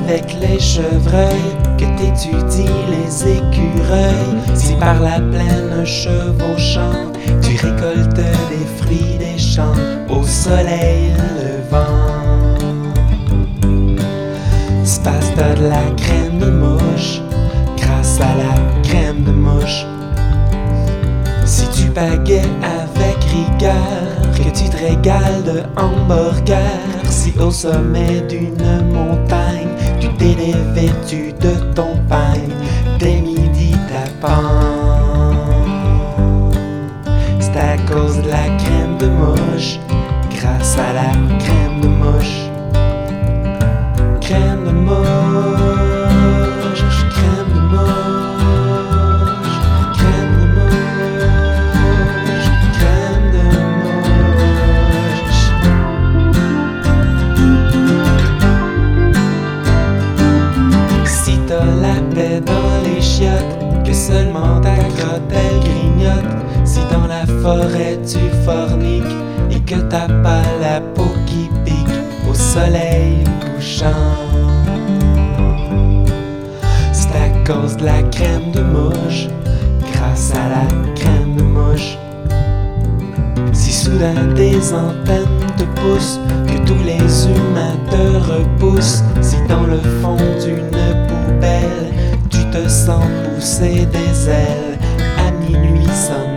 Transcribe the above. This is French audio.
avec les chevreuils que t'étudies les écureuils. Si par la plaine chevauchant tu récoltes les fruits des champs au soleil levant. C'est parce que t'as de la crème de mouche grâce à la crème de mouche. Si tu baguais avec rigueur que tu te régales de hamburger. Si au sommet d'une montagne tu t'es vêtu de ton pain dès midi tapant, c'est à cause de la crème de mouche, grâce à la crème de mouche. Crème de mouche, crème de mouche, crème de mouche, crème de mouche. Si t'as la paix dans les chiottes, que seulement ta crotte elle grignote. Si dans la forêt tu forniques et que t'as pas la peau qui pique au soleil couchant, c'est à cause de la crème de mouche, grâce à la crème de mouche. Si soudain des antennes te poussent, que tous les humains te repoussent. Si dans le fond d'une poubelle tu te sens pousser des ailes, à minuit sonne